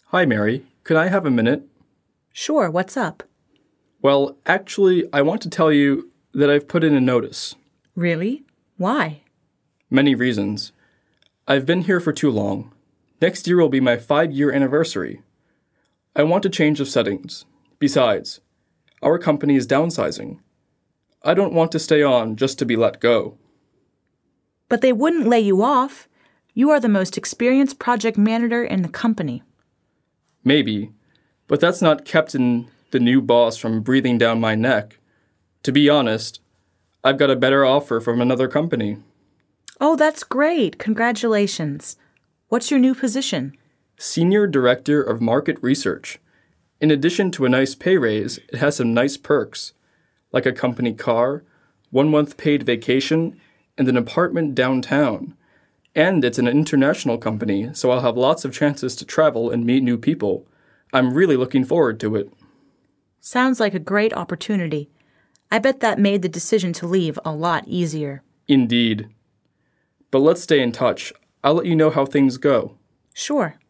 Hi, Mary. Could I have a minute? Sure, what's up? Well, actually, I want to tell you that I've put in a notice. Really? Why? Many reasons. I've been here for too long. Next year will be my 5-year anniversary. I want a change of settings. Besides, our company is downsizing. I don't want to stay on just to be let go. But they wouldn't lay you off. You are the most experienced project manager in the company. Maybe, but that's not keeping the new boss from breathing down my neck. To be honest, I've got a better offer from another company. Oh, that's great. Congratulations. What's your new position? Senior Director of Market Research. In addition to a nice pay raise, it has some nice perks, like a company car, 1 month paid vacation, and an apartment downtown. And it's an international company, so I'll have lots of chances to travel and meet new people. I'm really looking forward to it. Sounds like a great opportunity. I bet that made the decision to leave a lot easier. Indeed. But let's stay in touch. I'll let you know how things go. Sure.